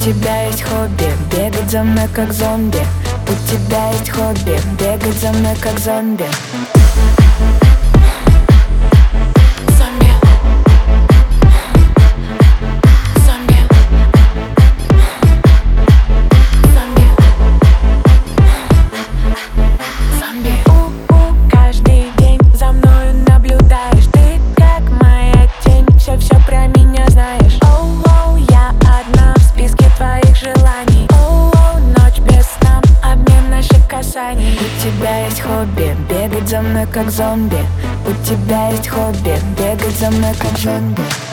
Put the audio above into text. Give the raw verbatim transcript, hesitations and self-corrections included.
тебя есть хобби бегать за мной как зомби. У тебя есть хобби бегать за мной как зомби. У тебя есть хобби бегать за мной как зомби. У тебя есть хобби бегать за мной как зомби.